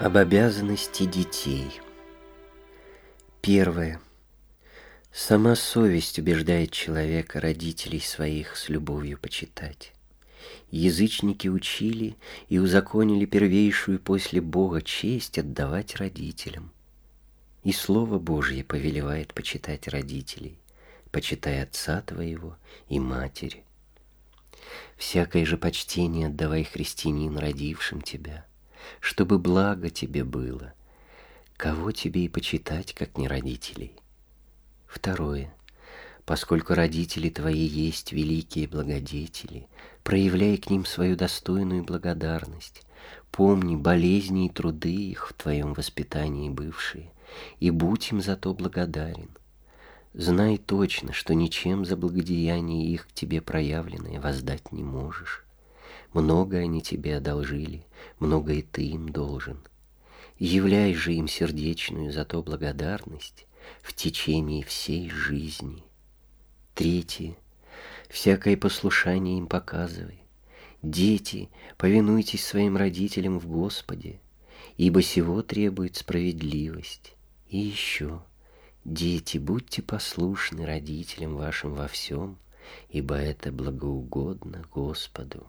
Об обязанности детей. Первое. Сама совесть убеждает человека родителей своих с любовью почитать. Язычники учили и узаконили первейшую после Бога честь отдавать родителям. И Слово Божье повелевает почитать родителей, почитай отца твоего и матери. Всякое же почтение отдавай, христианин, родившим тебя, чтобы благо тебе было. Кого тебе и почитать, как не родителей? Второе. Поскольку родители твои есть великие благодетели, проявляй к ним свою достойную благодарность. Помни болезни и труды их в твоем воспитании бывшие, и будь им за то благодарен. Знай точно, что ничем за благодеяние их к тебе проявленное воздать не можешь. Много они тебе одолжили, много и ты им должен. Являй же им сердечную за то благодарность в течение всей жизни. Третье. Всякое послушание им показывай. Дети, повинуйтесь своим родителям в Господе, ибо сего требует справедливость. И еще, дети, будьте послушны родителям вашим во всем, ибо это благоугодно Господу.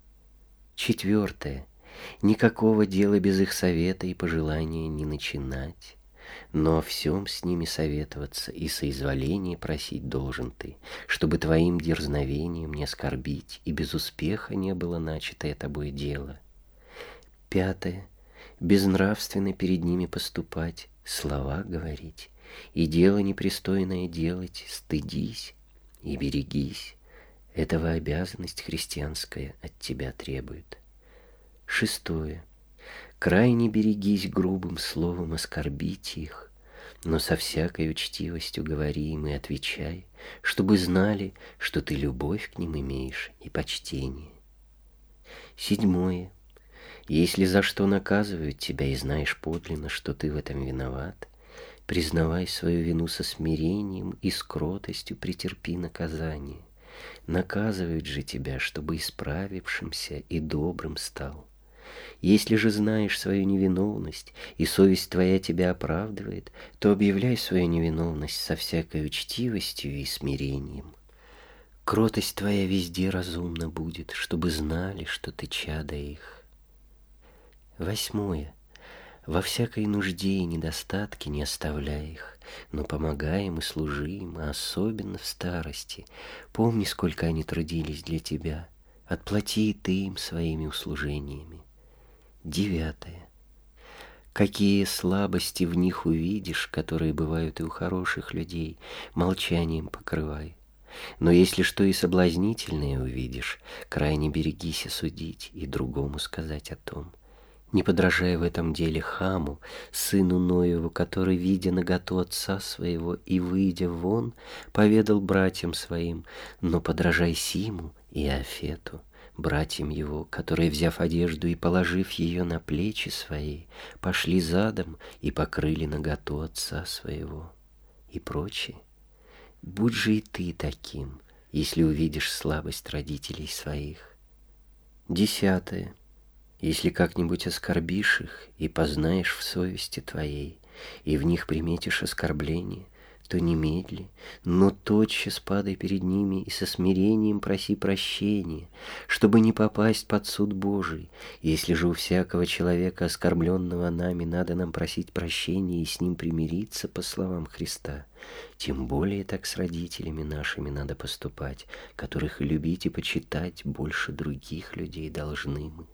Четвертое. Никакого дела без их совета и пожелания не начинать, но о всем с ними советоваться и соизволение просить должен ты, чтобы твоим дерзновением не оскорбить и без успеха не было начатое тобой дело. Пятое. Безнравственно перед ними поступать, слова говорить, и дело непристойное делать, стыдись и берегись. Этого обязанность христианская от тебя требует. Шестое. Крайне берегись грубым словом оскорбить их, но со всякой учтивостью говори им и отвечай, чтобы знали, что ты любовь к ним имеешь и почтение. Седьмое. Если за что наказывают тебя и знаешь подлинно, что ты в этом виноват, признавай свою вину со смирением и с кротостью претерпи наказание. Наказывают же тебя, чтобы исправившимся и добрым стал. Если же знаешь свою невиновность, и совесть твоя тебя оправдывает, то объявляй свою невиновность со всякой учтивостью и смирением. Кротость твоя везде разумна будет, чтобы знали, что ты чадо их. Восьмое. Во всякой нужде и недостатке не оставляй их, но помогай им и служи им, а особенно в старости. Помни, сколько они трудились для тебя, отплати ты им своими услужениями. Девятое. Какие слабости в них увидишь, которые бывают и у хороших людей, молчанием покрывай. Но если что и соблазнительное увидишь, крайне берегись осудить и другому сказать о том. Не подражай в этом деле Хаму, сыну Ноеву, который, видя наготу отца своего и выйдя вон, поведал братьям своим, но подражай Симу и Афету, братьям его, которые, взяв одежду и положив ее на плечи свои, пошли задом и покрыли наготу отца своего, и прочее. Будь же и ты таким, если увидишь слабость родителей своих. Десятое. Если как-нибудь оскорбишь их и познаешь в совести твоей, и в них приметишь оскорбление, то немедли, но тотчас падай перед ними и со смирением проси прощения, чтобы не попасть под суд Божий. Если же у всякого человека, оскорбленного нами, надо нам просить прощения и с ним примириться, по словам Христа, тем более так с родителями нашими надо поступать, которых любить и почитать больше других людей должны мы.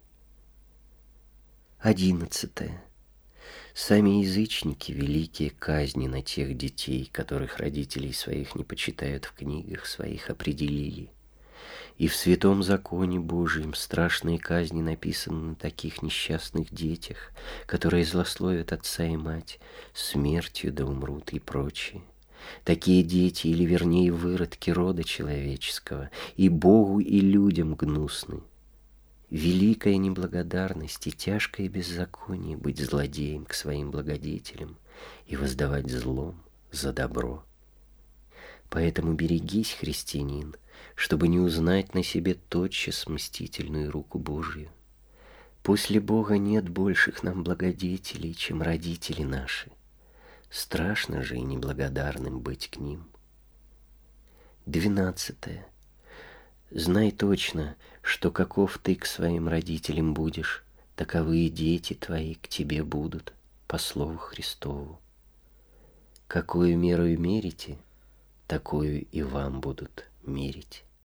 11. Сами язычники великие казни на тех детей, которых родителей своих не почитают, в книгах своих определили. И в святом законе Божием страшные казни написаны на таких несчастных детях, которые злословят отца и мать, смертью да умрут и прочее. Такие дети, или вернее выродки рода человеческого, и Богу, и людям гнусны. Великая неблагодарность и тяжкое беззаконие быть злодеем к своим благодетелям и воздавать злом за добро. Поэтому берегись, христианин, чтобы не узнать на себе тотчас мстительную руку Божию. После Бога нет больших нам благодетелей, чем родители наши. Страшно же и неблагодарным быть к ним. 12. Знай точно, что каков ты к своим родителям будешь, таковы и дети твои к тебе будут, по слову Христову. Какую мерою мерите, такую и вам будут мерить.